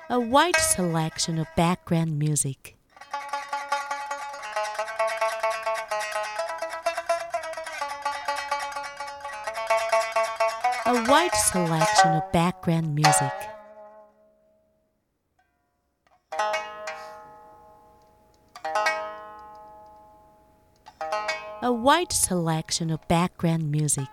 A wide selection of background music. A wide selection of background music. A wide selection of background music.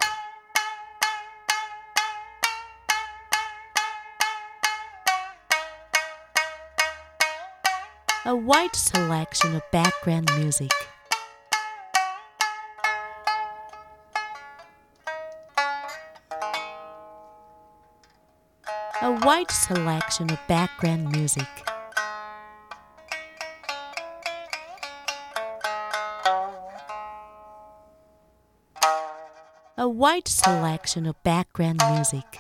A wide selection of background music. A wide selection of background music. A wide selection of background music.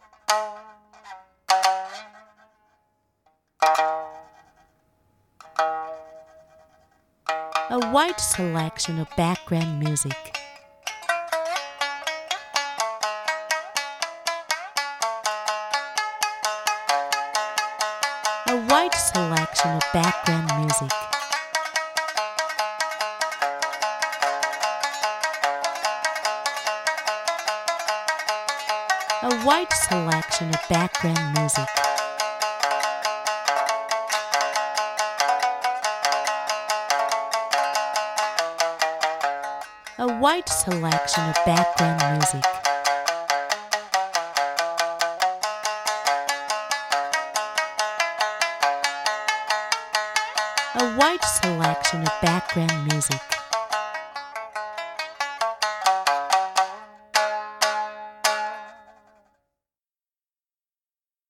A wide selection of background music. A wide selection of background music. A wide selection of background music. A wide selection of background music. A wide selection of background music.